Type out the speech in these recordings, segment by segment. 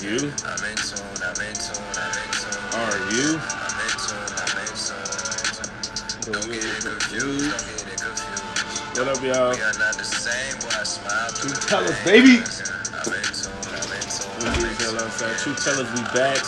you? Are you? Don't get it confused. What up, y'all? Truth Tellers, baby. Truth Tellers, we back.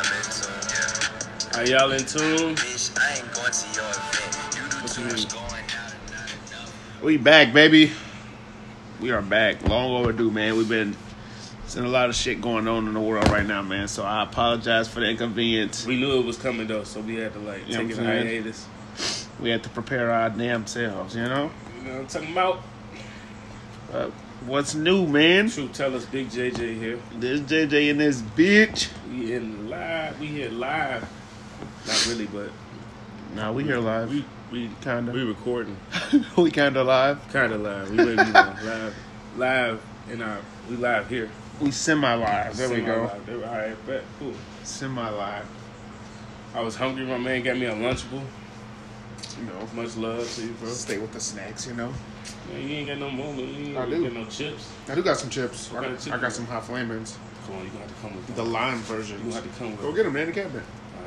Are y'all in tune? What you mean? We back, baby. We are back. Long overdue, man. We've been seeing a lot of shit going on in the world right now, man. So I apologize for the inconvenience. We knew it was coming though, so we had to take it a hiatus. We had to prepare our damn selves, you know? You know what I'm talking about? What's new, man? Truth Tellers, Big JJ here. This JJ and this bitch. We here live. Not really, but Nah, we here live. We kinda. we recording. We kinda live. Kinda live. We live live we live here. We semi-live. There we go. All right, bet. Cool. Semi-live. I was hungry. My man got me a Lunchable. You know, Much love to you, bro. stay with the snacks, you know? Man, you ain't got no more. You I ain't do. got no chips. I do got some chips. What kind of chips I you got some hot flamings. Come on, you gonna have to come with The them. lime version. You gonna have to come with Go them. get them, man. The cabinet.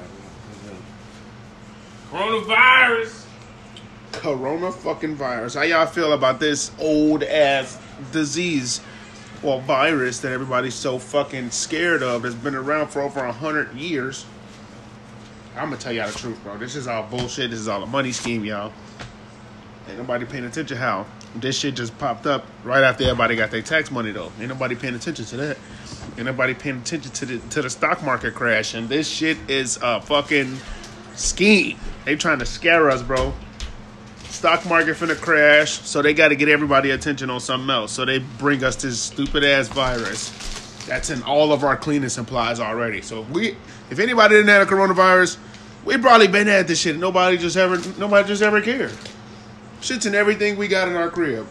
All right, coronavirus. Corona fucking virus. How y'all feel about this old ass disease or virus that everybody's so fucking scared of? That's been around for over 100 years. I'm gonna tell y'all the truth, bro. This is all bullshit. This is all a money scheme, y'all. Ain't nobody paying attention how this shit just popped up right after everybody got their tax money, though. Ain't nobody paying attention to that. Ain't nobody paying attention to the stock market crash. And this shit is a fucking scheme. They trying to scare us, bro. Stock market finna crash, so they got to get everybody attention on something else. So they bring us this stupid ass virus that's in all of our cleaning supplies already. So if anybody didn't have a coronavirus, we probably been at this shit. Nobody just ever cared. Shit's in everything we got in our crib.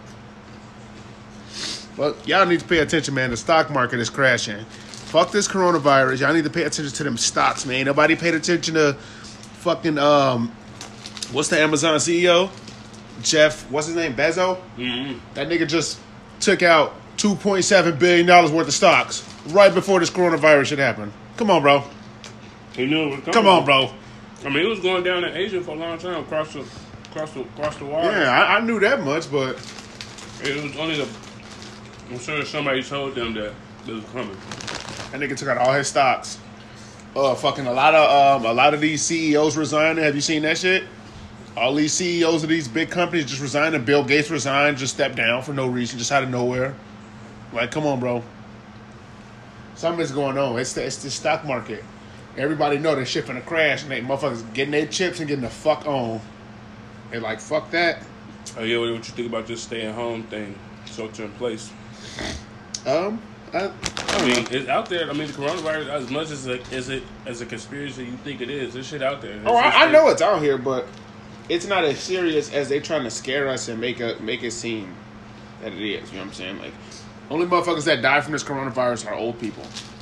But y'all need to pay attention, man. The stock market is crashing. Fuck this coronavirus. Y'all need to pay attention to them stocks, man. Nobody paid attention to fucking what's the Amazon CEO? Jeff, what's his name? Bezos? Mm-hmm. That nigga just took out $2.7 billion worth of stocks right before this coronavirus shit happened. Come on, bro. He knew it was coming. Come on, bro. I mean, it was going down in Asia for a long time, across the water. Yeah, I knew that much, but It was only I'm sure somebody told them that it was coming. that nigga took out all his stocks. Fucking a lot of these CEOs resigning. Have you seen that shit? All these CEOs of these big companies just resigned. Bill Gates resigned, just stepped down for no reason, just out of nowhere. Like, come on, bro. Something's going on. It's the stock market. Everybody know that shit finna crash, and they motherfuckers getting their chips and getting the fuck on. They like, fuck that. Oh yeah, what you think about this stay-at-home thing, shelter in place? I mean, it's out there. I mean, the coronavirus, as much as a conspiracy you think it is, this shit out there. I know it's out here, but it's not as serious as they trying to scare us and make it seem that it is. You know what I'm saying? Like, only motherfuckers that die from this coronavirus are old people.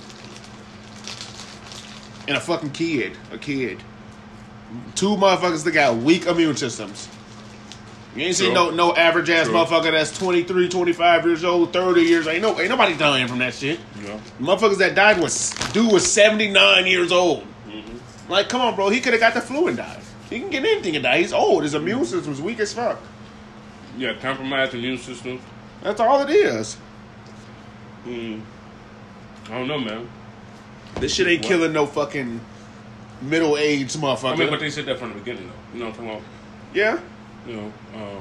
And a fucking kid. A kid. Two motherfuckers that got weak immune systems. You ain't seen no average ass motherfucker that's 23, 25 years old, 30 years. Ain't nobody dying from that shit. Yeah. Motherfuckers that died was 79 years old. Mm-hmm. Like, come on, bro. He could have got the flu and died. He can get anything and die. He's old. His immune system's weak as fuck. Yeah, compromised immune system. That's all it is. I don't know, man. This shit ain't killing no fucking middle-aged motherfucker. I mean, but they said that from the beginning, though. You know what I'm talking about? Yeah. You know,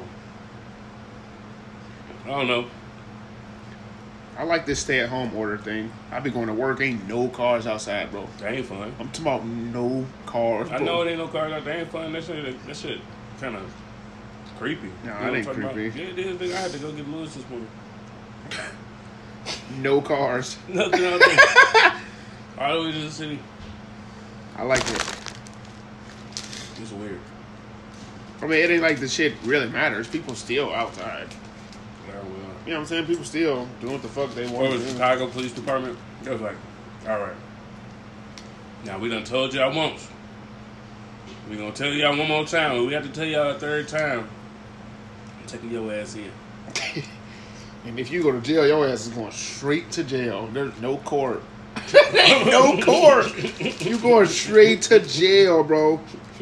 I don't know. I like this stay-at-home order thing. I be going to work. Ain't no cars outside, bro. That ain't fun. I'm talking about no cars, bro. I know it ain't no cars out there. Ain't fun. That shit kind of creepy. No, You know that what ain't I'm talking creepy. about? Yeah, it is. Nigga, I had to go get Lewis this morning. No cars. Nothing. All the way to the city. I like it. It's weird. I mean, it ain't like the shit really matters. People still outside. Yeah, well. You know what I'm saying? People still doing what the fuck they What want was to the do. Chicago Police Department? It was like, all right. Now, we done told y'all once. We gonna tell y'all one more time. We have to tell y'all a third time. I'm taking your ass in. And if you go to jail, your ass is going straight to jail. There's no court. Ain't no court. You going straight to jail, bro.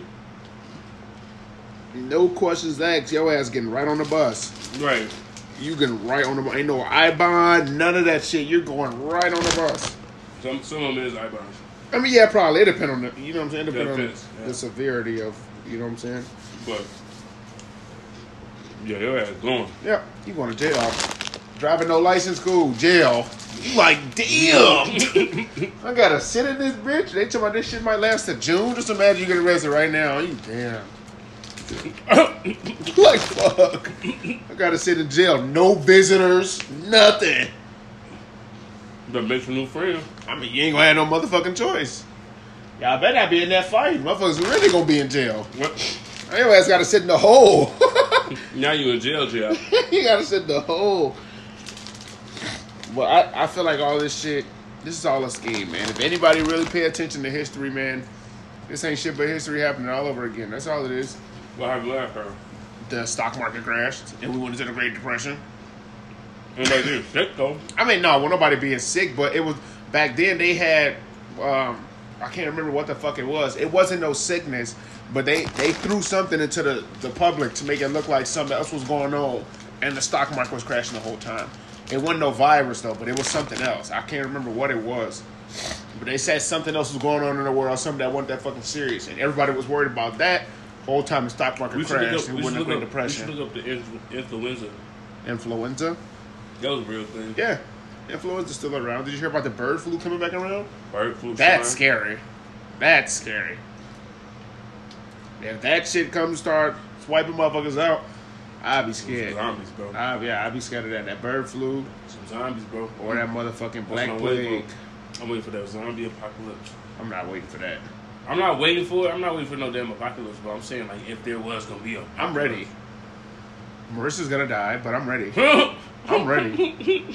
No questions asked. Your ass getting right on the bus. Right. You getting right on the bus. Ain't no I-bond, none of that shit. You're going right on the bus. Some of them is eyeballs. I mean, yeah, probably. It depends on the, you know what I'm saying? It depends on Depends, yeah. the severity of, you know what I'm saying? But yeah, your ass going. Yep. You going to jail. Driving no license, cool. Jail. You like, damn. I gotta sit in this bitch. They tell me this shit might last to June. Just imagine you get arrested right now. You damn. Like, fuck. I gotta sit in jail. No visitors. Nothing. That makes a new friend. I mean, you ain't gonna have no motherfucking choice. Y'all better not be in that fight. Motherfuckers really gonna be in jail. What? Your ass gotta sit in the hole. Now you in jail. You gotta sit in the hole. But I feel like all this shit, this is all a scheme, man. If anybody really pay attention to history, man, this ain't shit but history happening all over again. That's all it is. What happened last time? The stock market crashed, and we went into the Great Depression. Anybody getting sick though? I mean, no, well, nobody being sick, but it was, back then they had, I can't remember what the fuck it was. It wasn't no sickness, but they threw something into the public to make it look like something else was going on, and the stock market was crashing the whole time. It wasn't no virus though, but it was something else. I can't remember what it was. But they said something else was going on in the world, something that wasn't that fucking serious. And everybody was worried about that. Whole time the stock market crashed. It wasn't a Great Depression. We should look up the influenza. Influenza? That was a real thing. Yeah. Influenza's still around. Did you hear about the bird flu coming back around? Bird flu. That's scary. That's scary. If that shit comes start swiping motherfuckers out, I'd be scared. Some zombies, bro. I'd be scared of that. That bird flu. Some zombies, bro. Or that motherfucking black That's what plague. I'm waiting for that zombie apocalypse. I'm not waiting for that. I'm not waiting for it. I'm not waiting for no damn apocalypse, but I'm saying, like, if there was going to be a apocalypse. I'm ready. Marissa's gonna die, but I'm ready. I'm ready.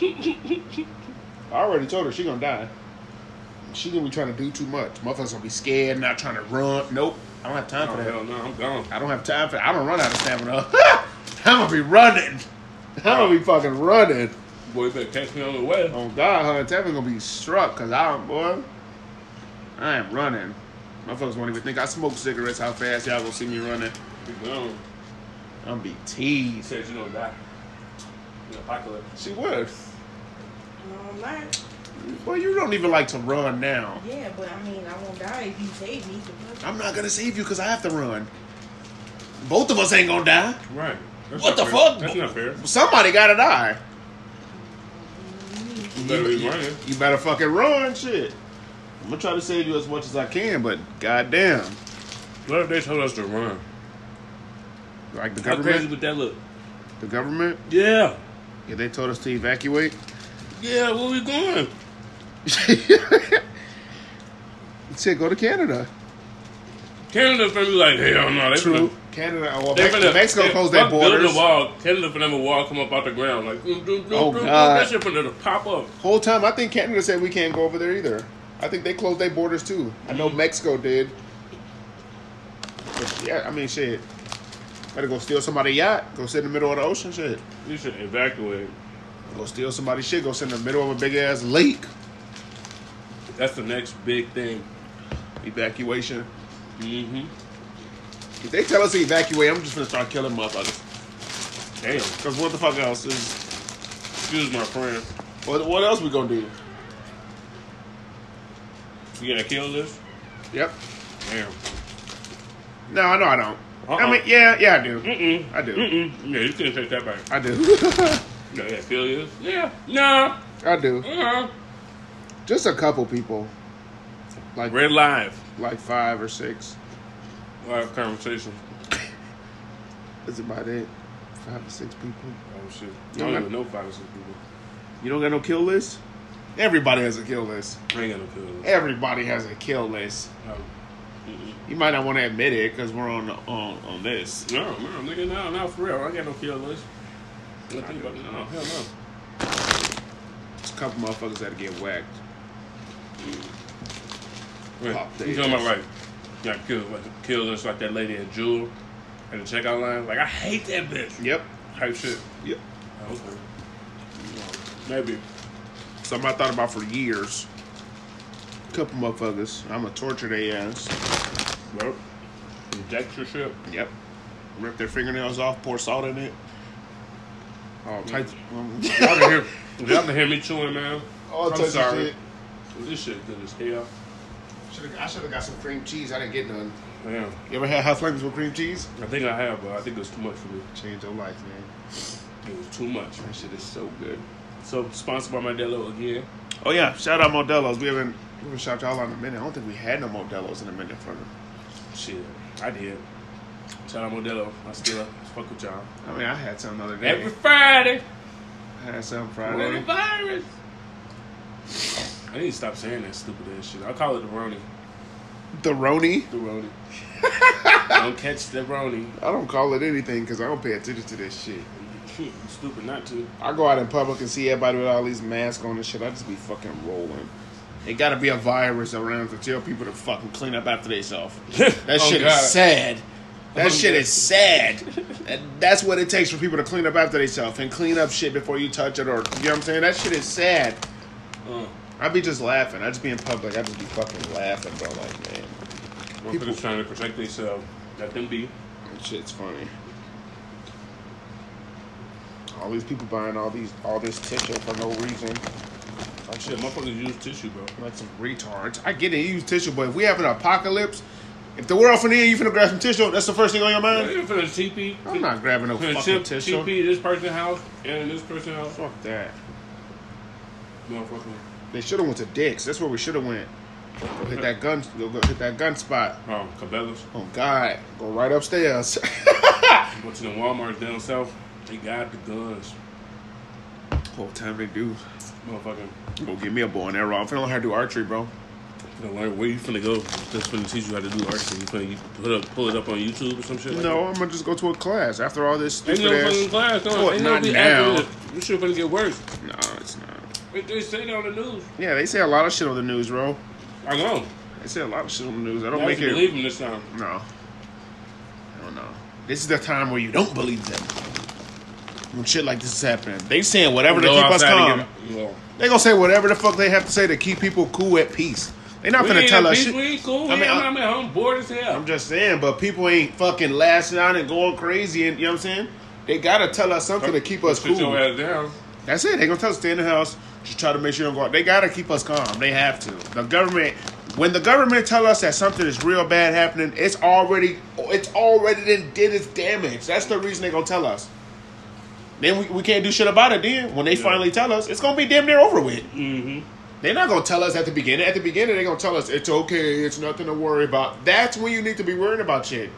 I already told her she gonna die. She gonna be trying to do too much. Motherfuckers gonna be scared, not trying to run. Nope. I don't have time for that. Hell no, I'm gone. I don't have time for that. I don't run out of stamina. I'm gonna be running. I'm gonna be fucking running. Boy, you better catch me on the way. Oh God, her antenna gonna be struck because I am running. Motherfuckers won't even think I smoke cigarettes. How fast y'all gonna see me running? You gone. I'm be You teased. said you don't die. The apocalypse. She would. No, I'm not. Well, you don't even like to run now. Yeah, but I mean, I won't die if you save me. I'm not gonna save you because I have to run. Both of us ain't gonna die. Right. That's What not the fair. fuck? That's not fair. Somebody gotta die. You better be running. You better fucking run, shit. I'm gonna try to save you as much as I can, but goddamn, What if they told us to run? like the How crazy government. would that look? The government. Yeah. Yeah, they told us to evacuate. Yeah, where we going? Said go to Canada. Canada finna be like, hell no. They True. finna, Canada. Well, they finna, Mexico closed their building borders. a wall. Canada finna have a wall come up out the ground. Like, Oh, God. that shit finna pop up. Whole time, I think Canada said we can't go over there either. I think they closed their borders too. I know Mexico did. But yeah, I mean, shit. Better go steal somebody's yacht. Go sit in the middle of the ocean, shit. You should evacuate. Go steal somebody's shit. Go sit in the middle of a big ass lake. That's the next big thing. Evacuation. Mm-hmm. If they tell us to evacuate, I'm just gonna start killing motherfuckers. Damn. Cause what the fuck else is? Excuse my friend. What else we gonna do? You gonna kill this? Yep. Damn. No, I don't. Uh-uh. I mean, yeah, I do. Mm-mm. I do. Mm-mm. Yeah, you can't take that back. I do. Yeah, kill this? Yeah. Nah. I do. Uh-huh. Just a couple people, like Red Live. 5 or 6. Live conversation. That's about it. 5 or 6 people. Oh, shit. I You don't got- even know 5 or 6 people. You don't got no kill list? Everybody has a kill list. I ain't got no kill this. Everybody has a kill list. No. Mm-mm. You might not want to admit it because we're on this. No, nigga, no, not for real. I got no kill list. I think about it. No, hell no. There's a couple motherfuckers that get whacked. Wait, Pop you talking about like kill this like that lady at Jewel at the checkout line? Like I hate that bitch. Yep. Type shit. Yep. Okay. Maybe. Something I thought about for years. couple motherfuckers. I'm gonna torture their ass. Well, inject your shit. Yep. Rip their fingernails off, pour salt in it. All types. Y'all can hear me chewing, man. All I'm types of sorry. shit. This shit good as hell. I should have got some cream cheese. I didn't get none. Damn. You ever had hot flamings with cream cheese? I think I have, but I think it was too much for me. Change your life, man. It was too much. That shit is so good. So, sponsored by Modelo again. Oh yeah, shout out Modelo's. We haven't shout y'all out in a minute. I don't think we had no Modelo's in a minute for them. Shit, I did. Shout out Modelo. I still fuck with y'all. I mean, I had some the other day. Every Friday. I had some Friday. Coronavirus. I need to stop saying that stupid ass shit. I call it the Roni. The Roni? The Roni. Don't catch the Roni. I don't call it anything because I don't pay attention to this shit. You stupid not to. I go out in public and see everybody with all these masks on and shit. I just be fucking rolling. It gotta be a virus around to tell people to fucking clean up after themselves. That shit is sad. That shit is sad. That's what it takes for people to clean up after themselves and clean up shit before you touch it, or you know what I'm saying? That shit is sad. I be just laughing. I just be in public. I just be fucking laughing, bro. Like, man. People trying to protect themselves. Let them be. That shit's funny. All these people buying all this tissue for no reason. Like shit, motherfuckers use tissue, bro. Like some retards. I get it, you use tissue, but if we have an apocalypse, if the world finna end, you finna grab some tissue, that's the first thing on your mind? You finna TP. I'm not grabbing no fucking tissue. TP this person's house and this person's house. Fuck that. Motherfucker. They should have went to Dick's. That's where we should have went. Go hit that gun. Go hit that gun spot. Oh, Cabela's. Oh God, go right upstairs. Go to the Walmart down south. They got the guns. Whole time they do. Motherfucker. Go get me a bow and arrow. I'm finna learn how to do archery, bro. You know, where you finna go? That's finna teach you how to do archery. You finna pull it up on YouTube or some shit? No, I'm gonna just go to a class after all this Ain't stupid no ass. fucking class. No. Well, Ain't not no now. You shit finna get worse. No, it's not. They say that on the news. Yeah, they say a lot of shit on the news, bro. I know. They say a lot of shit on the news. I don't I make it. believe them this time. No. I don't know. This is the time where you don't believe them. When shit like this is happening. They saying whatever to Go keep us outside calm. well, They gonna say whatever the fuck they have to say to keep people cool at peace. They not we gonna ain't tell at us peace, shit. we ain't cool. I mean, I'm at home bored as hell. I'm just saying, but people ain't fucking lashing out and going crazy, and you know what I'm saying? They gotta tell us something to keep us Sit your cool. ass down. That's it. They gonna tell us to stay in the house. Just try to make sure you don't go out. They gotta keep us calm. They have to. The government, when the government tell us that something is real bad happening, it's already done did its damage. That's the reason they gonna tell us. Then we can't do shit about it. Then when they finally tell us, it's gonna be damn near over with. Mm-hmm. They're not gonna tell us at the beginning. At the beginning, they're gonna tell us it's okay. It's nothing to worry about. That's when you need to be worried about shit.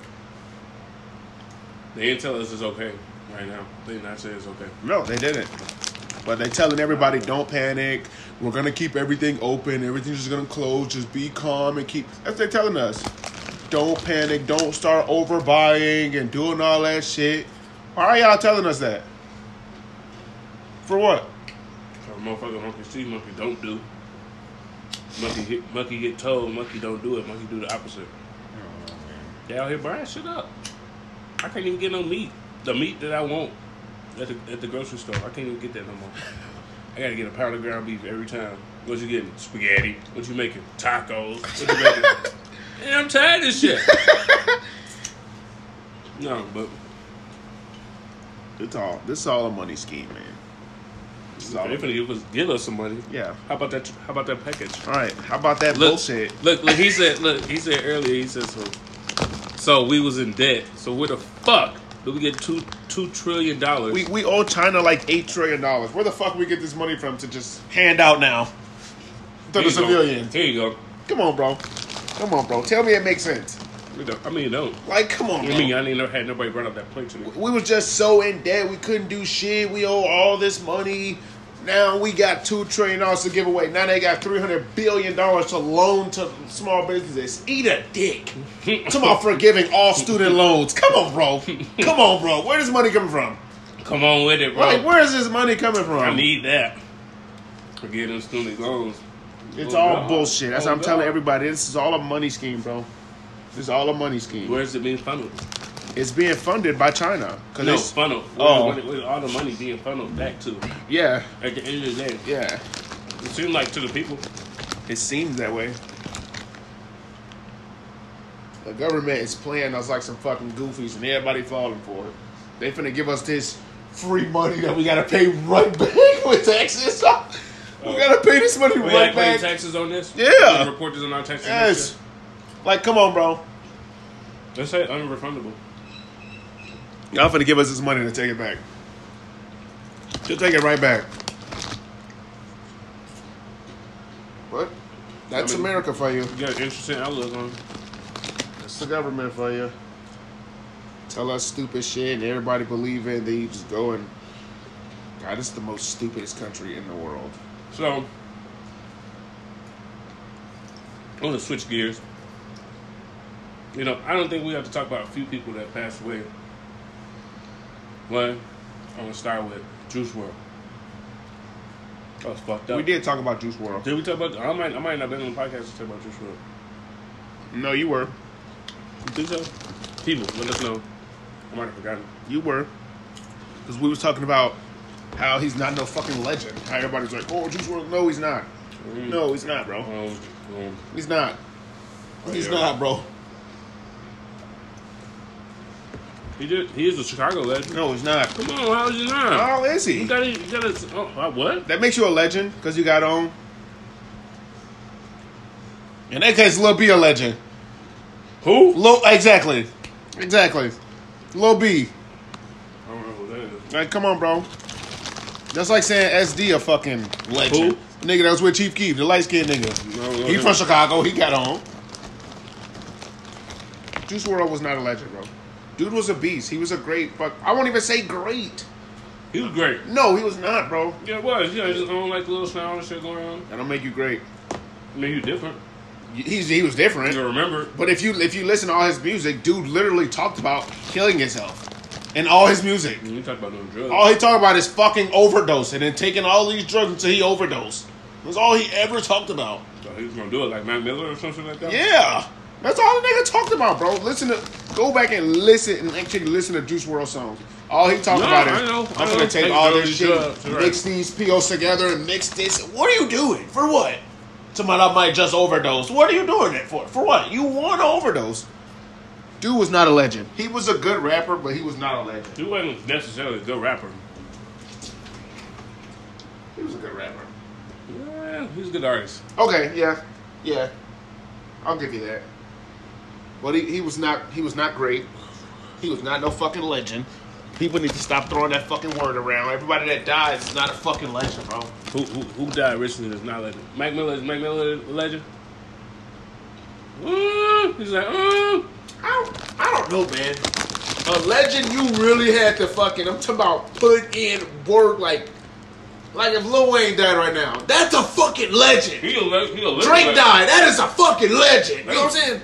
They didn't tell us it's okay right now. They did not say it's okay. No, they didn't. But they telling everybody, don't panic. We're gonna keep everything open. Everything's just gonna close. Just be calm and keep. That's what they're telling us. Don't panic. Don't start overbuying and doing all that shit. Why are y'all telling us that? For what? So motherfucker, monkey see, monkey don't do. Monkey get told, monkey don't do it. Monkey do the opposite. They out here buying shit up. I can't even get no meat. The meat that I want at the grocery store, I can't even get that no more. I gotta get a pound of ground beef every time. What you getting? Spaghetti. What you making? Tacos. What you making? Man, I'm tired of this shit. No, but This is all a money scheme, man. This is all. they finna give us some money. Yeah. How about that? How about that package? All right. How about that bullshit? Look. He said earlier. He said so. So we was in debt. So where the fuck do we get $2 trillion? We owe China like $8 trillion. Where the fuck we get this money from to just hand out now to the civilians? Here you go. Come on, bro. Tell me it makes sense. I mean, it don't. Like, come on, bro. I mean, I ain't never had nobody brought up that point to me. We was just so in debt. We couldn't do shit. We owe all this money. Now we got $2 trillion to give away. Now they got $300 billion to loan to small businesses. Eat a dick. Come on, forgiving all student loans. Come on, bro. Where is money coming from? Come on with it, bro. Like, where is this money coming from? I need that. Forget them student loans. It's Oh, all God. bullshit. That's Oh, what I'm telling God. everybody. This is all a money scheme, bro. This is all a money scheme. Where's it being funneled? It's being funded by China. No, funneled. Oh. Where's all the money being funneled back to? Yeah. At the end of the day, Yeah. it seems like to the people. It seems that way. The government is playing us like some fucking goofies, and everybody falling for it. They finna give us this free money that we gotta pay right back with taxes. We gotta pay this money We right gotta pay back. taxes on this? Yeah. We can report this on our taxes Yes. next Like, come on, bro. year? Let's say unrefundable. Y'all finna give us this money to take it back. She'll take it right back. What? That's America for you. You got an interesting outlook on it. That's the government for you. Tell us stupid shit and everybody believe it, then you just go and... God, this is the most stupidest country in the world. So, I want to switch gears. You know, I don't think we have to talk about a few people that passed away. One, I'm going to start with Juice WRLD. That was fucked up. We did talk about Juice WRLD. Did we talk about... I might not have been on the podcast to talk about Juice WRLD. No, you were. You think so? People, let us know. I might have forgotten. You were. Because we was talking about how he's not no fucking legend. How everybody's like, oh, Juice WRLD. No, he's not. No, he's not, bro. He's not. He's yeah. not, bro. He is a Chicago legend. No, he's not. Come on, how is he not? How is he? You gotta what? That makes you a legend because you got on. In that case, Lil B a legend. Who? Exactly. Lil B. I don't know who that is. Like, come on, bro. That's like saying SD a fucking legend. Nigga that was with Chief Keef, the light skinned nigga. No, He from Chicago. He got on. Juice WRLD was not a legend, bro. Dude was a beast. He was a great, but I won't even say great. He was great. No, he was not, bro. Yeah, it was. Yeah, his own like little sound and shit going on. That don't make you great. I mean, he was different. He was different. You remember? But if you listen to all his music, dude literally talked about killing himself in all his music. You talk about doing drugs. All he talked about is fucking overdosing and taking all these drugs until he overdosed. That's all he ever talked about. So he was gonna do it like Mac Miller or something like that. Yeah. That's all the nigga talked about, bro. Go back and listen and actually listen to Juice WRLD songs. All he talked about is, I'm gonna take all this shit, mix these pills together and mix this. What are you doing? For what? Somebody I might just overdose. What are you doing it for? For what? You want to overdose. Dude was not a legend. He was a good rapper, but he was not a legend. He wasn't necessarily a good rapper. He was a good rapper. Yeah, he's a good artist. Okay, yeah. I'll give you that. But he was not great. He was not no fucking legend. People need to stop throwing that fucking word around. Everybody that dies is not a fucking legend, bro. Who died recently is not a legend. Mac Miller is Mac Miller a legend? He's like, I don't know, man. A legend, you really had to fucking, I'm talking about put in work like if Lil Wayne died right now. That's a fucking legend. he a legend. Drake died. That is a fucking legend. You know what I'm saying?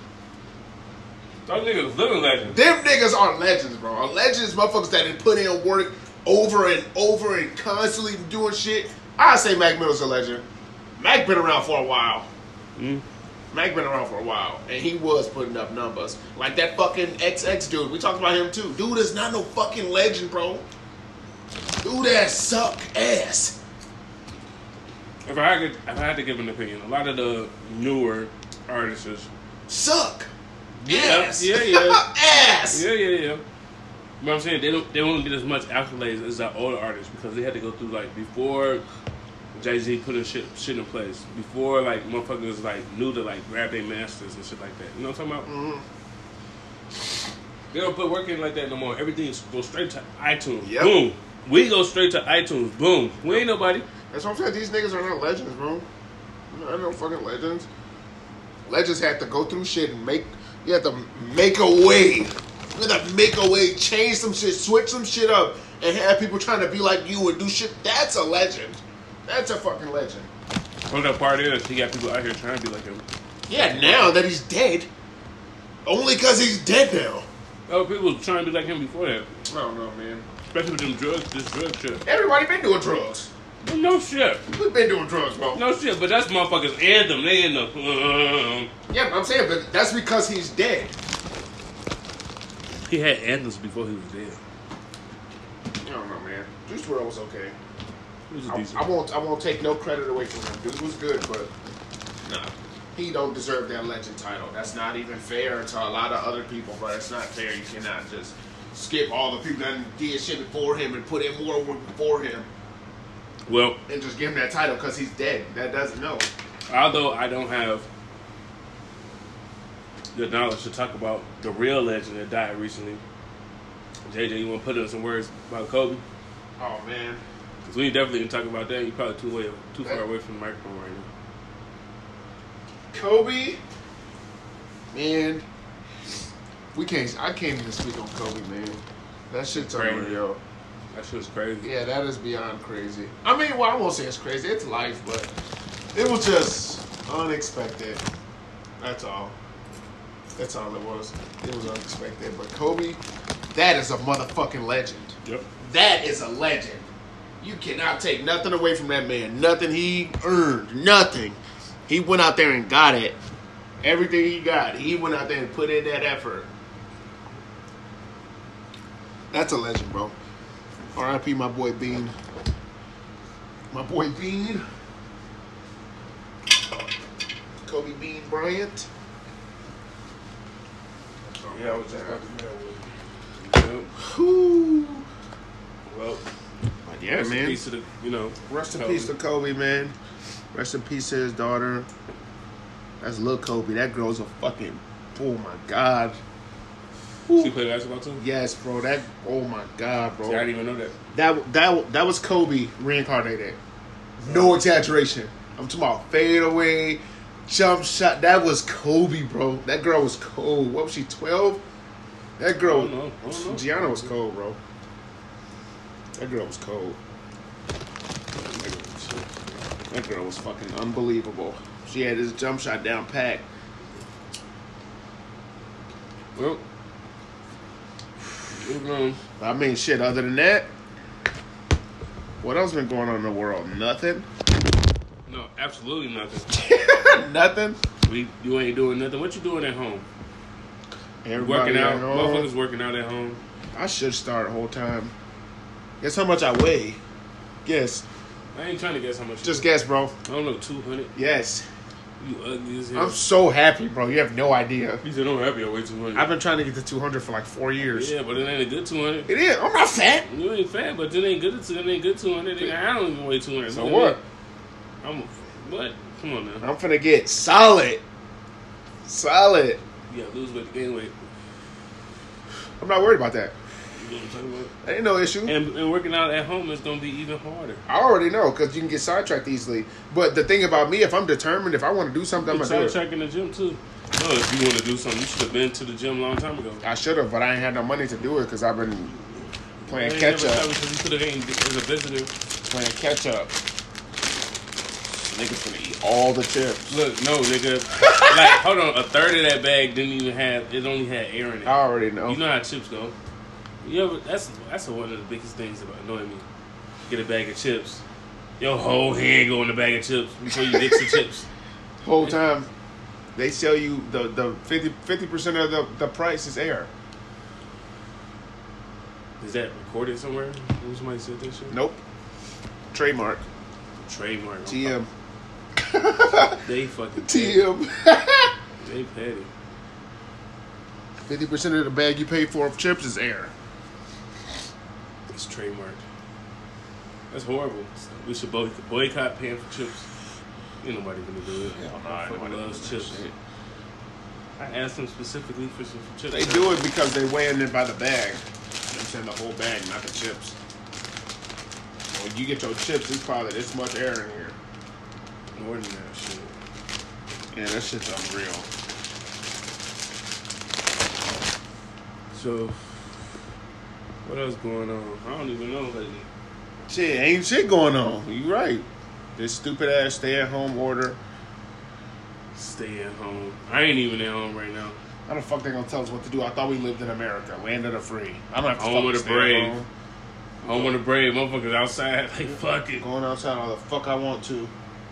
Those niggas living legends. Them niggas are legends, bro. A legend is motherfuckers that put in work over and over and constantly doing shit. I say Mac Miller's a legend. Mac been around for a while. Mac been around for a while, and he was putting up numbers. Like that fucking XX dude. We talked about him too. Dude is not no fucking legend, bro. Dude ass suck ass. If I had to give an opinion, a lot of the newer artists suck. Ass. Yeah. Ass. Yeah. But I'm saying they don't get as much accolades as the older artists because they had to go through like before Jay-Z put a shit in place. Before like motherfuckers like knew to like grab their masters and shit like that. You know what I'm talking about? They don't put work in like that no more. Everything goes straight to iTunes. Yep. Boom. We go straight to iTunes. Boom. We ain't nobody. That's what I'm saying. These niggas are not legends, bro. They're not no fucking legends. Legends had to go through shit and you have to make a way. You have to make a way, change some shit, switch some shit up, and have people trying to be like you and do shit. That's a legend. That's a fucking legend. Well, that part is he got people out here trying to be like him. Yeah, now that he's dead. Only because he's dead now. Oh, people trying to be like him before that. I don't know, man. Especially with them drugs, this drug shit. Everybody been doing drugs. No shit. We've been doing drugs, bro. No shit, but that's motherfuckers anthem. They in the... Yeah, but I'm saying, but that's because he's dead. He had anthems before he was dead. I don't know, man. Juice WRLD was okay. He was decent. I won't take no credit away from him. Dude was good, but he don't deserve that legend title. That's not even fair to a lot of other people, bro. It's not fair. You cannot just skip all the people that did shit before him and put in more work before him Well, and just give him that title because he's dead. That doesn't know. although I don't have the knowledge to talk about the real legend that died recently, JJ, you want to put in some words about Kobe? Oh, man. Because we definitely can talk about that. You're probably too far away from the microphone right now. Kobe, man, I can't even speak on Kobe, man. That shit's Crazy. unreal. That shit was crazy. Yeah, that is beyond crazy. I mean, well, I won't say it's crazy. It's life, but it was just unexpected. That's all. That's all it was. It was unexpected. But Kobe, that is a motherfucking legend. Yep. That is a legend. You cannot take nothing away from that man. Nothing he earned. Nothing. He went out there and got it. Everything he got, he went out there and put in that effort. That's a legend, bro. R.I.P. my boy Bean. My boy Bean. Kobe Bean Bryant. Yeah, I was just about to know. Yep. Whew. Well, But yeah, rest in man. peace to the, Rest in Kobe. peace to Kobe, man. Rest in peace to his daughter. That's Lil Kobe. That girl's a fucking, oh my God. She played basketball too? Yes, bro. That, oh my God, bro. See, I didn't even know that. That was Kobe reincarnated. No exaggeration. I'm talking about fadeaway, jump shot. That was Kobe, bro. That girl was cold. What was she, 12? That girl, I don't know. Gianna was cold, bro. That girl was cold. That girl was fucking unbelievable. She had this jump shot down pat. Well, moving on. I mean, shit, other than that, what else been going on in the world? Nothing? No, absolutely nothing. Nothing? You ain't doing nothing. What you doing at home? Everybody Working out. at home. Motherfuckers working out at home. I should start the whole time. Guess how much I weigh? Guess. I ain't trying to guess how much. Just guess, bro. I don't know, 200. Yes. You ugly as hell. I'm so happy, bro. You have no idea. He said, I'm happy I weigh 200. I've been trying to get to 200 for like 4 years. Yeah, but it ain't a good 200. It is. I'm not fat. You ain't fat, but it ain't good. It ain't good 200. I don't even weigh 200. So what? What? Come on now. I'm finna get solid. Solid. You gotta lose weight to gain weight. I'm not worried about that. You know what I'm talking about? That ain't no issue. And working out at home is gonna be even harder. I already know because you can get sidetracked easily. But the thing about me, if I'm determined, if I want to do something, I'm You gonna do it. sidetrack in the gym too. No, if you want to do something, you should have been to the gym a long time ago. I should have, but I ain't had no money to do it because I've been playing catch up. Because you could have came as a visitor. Playing catch up. Niggas gonna eat all the chips. Look, no, nigga. Like, hold on. A third of that bag didn't even have. It only had air in it. I already know. You know how chips go. You ever? That's one of the biggest things about annoying me. Get a bag of chips. Your whole hand go in the bag of chips before you mix the chips. Whole time they sell you the 50% of the price is air. Is that recorded somewhere? Somebody said that shit? Nope. Trademark. Trademark. TM. They fucking TM. They petty. 50% of the bag you pay for of chips is air. It's trademarked. That's horrible. We should boycott paying for chips. Ain't nobody gonna do it. Nobody loves chips. I asked them specifically for some chips. They do it because they weighing it by the bag. I'm saying the whole bag, not the chips. When you get your chips, it's probably this much air in here. More than that shit. Yeah, that shit's unreal. So, what else going on? I don't even know lately. Shit, ain't shit going on. You right. This stupid ass stay-at-home order. Stay at home. I ain't even at home right now. How the fuck they gonna tell us what to do? I thought we lived in America, land of the free. I don't have to Home of the stay at brave. home. Home of the brave. Motherfuckers outside. Like, fuck it. Going outside all the fuck I want to.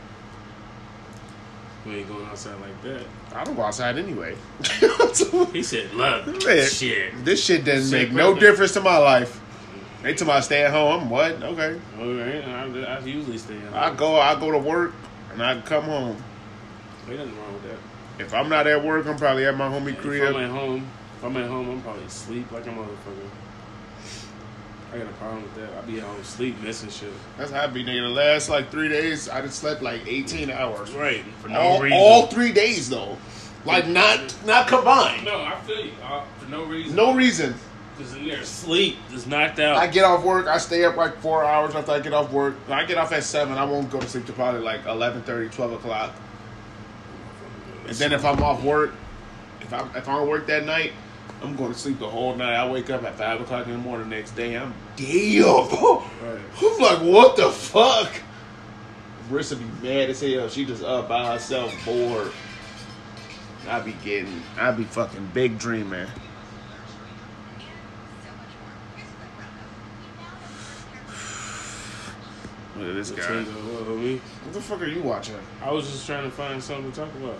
We ain't going outside like that. I don't go outside anyway. He said, look, Man, shit. This shit doesn't Shit, make no brother. difference to my life. They tell me I stay at home. I'm what? Okay. All right. I usually stay at home. I go to work and I come home. Ain't nothing wrong with that. If I'm not at work, I'm probably at my homie If crib. I'm at home, I'm probably asleep like a motherfucker. I got a problem with that. I be at home sleep, missing shit. That's how I be, nigga. The last like 3 days, I just slept like 18 hours. Right, for no reason. All 3 days though, like not combined. No, I feel you. For no reason. No reason. Just in there, sleep, just knocked out. I get off work. I stay up like 4 hours after I get off work. When I get off at 7, I won't go to sleep till probably like 11:30, 12 o'clock. And then if I'm off work, if I don't work that night, I'm going to sleep the whole night. I wake up at 5 o'clock in the morning the next day. I'm damn. Right. I'm like, what the fuck? Marissa be mad as hell. She just up by herself, bored. I be fucking big dreaming. Look at this guy. What the fuck are you watching? I was just trying to find something to talk about.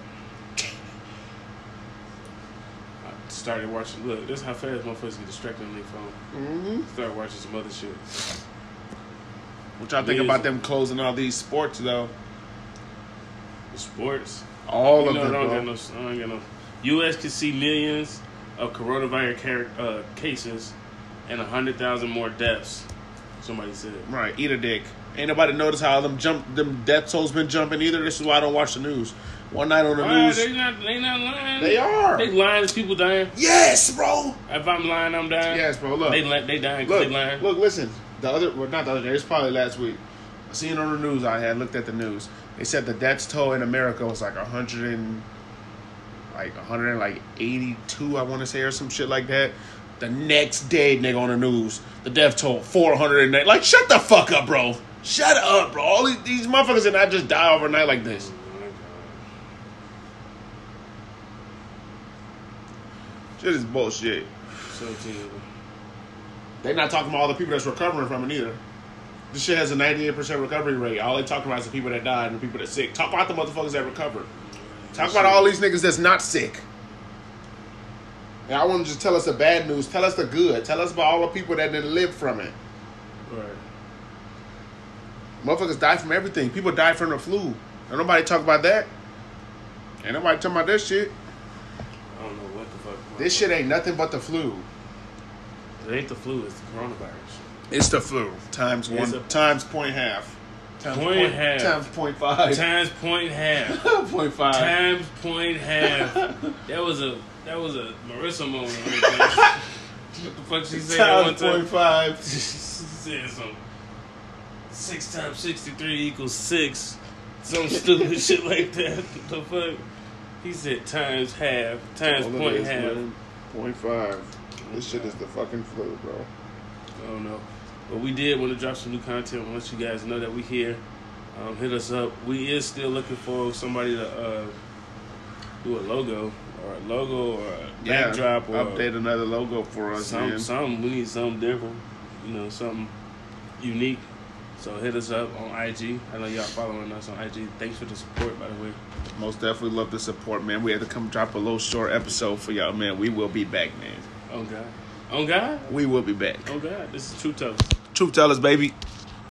I started watching. Look, this is how fast motherfuckers get distracted on their phone. Mm-hmm. Started watching some other shit. What y'all think about them closing all these sports though? The sports. All of them, I bro. don't got no. U.S. can see millions of coronavirus cases and 100,000 more deaths. Somebody said. Right, eat a dick. Ain't nobody notice how them death tolls been jumping either. This is why I don't watch the news. One night on the news, They not lying. they are. They lying. There's people dying. Yes, bro. If I'm lying, I'm dying. Yes, bro. Look, They dying because they lying. Look, listen. Not the other day. It's probably last week. I seen on the news. I had looked at the news. They said the death toll in America was like 182. I want to say, or some shit like that. The next day, nigga, on the news, the death toll 408. Like, shut the fuck up, bro. Shut up, bro. All these motherfuckers did not just die overnight like this. Shit is bullshit. So terrible. They not talking about all the people that's recovering from it either. This shit has a 98% recovery rate. All they talking about is the people that died and the people that's sick. Talk about the motherfuckers that recovered. Talk about all these niggas that's not sick. And I want to just tell us the bad news. Tell us the good. Tell us about all the people that didn't live from it. Right. Motherfuckers die from everything. People die from the flu. Ain't nobody talk about that. Ain't nobody talking about that shit. I don't know what the fuck. This shit ain't nothing but the flu. It ain't the flu. It's the coronavirus. It's the flu. Times point half. Point half. Times 0.5. Times point half. 0.5. Times point half. That was a Marissa moment right there. What the fuck she said that one time? Times 0.5. She said something. 6 times 63 equals 6. Some stupid shit like that. What the fuck? He said times half. Times All it point is, half. man. 0.5. This shit is the fucking flu, bro. I don't know. But we did want to drop some new content. I want you guys to know that we here. Hit us up. We is still looking for somebody to do a logo or a backdrop or update another logo for us. Something. We need something different. Something unique. So hit us up on IG. I know y'all following us on IG. Thanks for the support, by the way. Most definitely love the support, man. We had to come drop a little short episode for y'all, man. We will be back, man. Oh God. On God? We will be back. Oh God. This is Truth Tellers. Truth tellers, baby.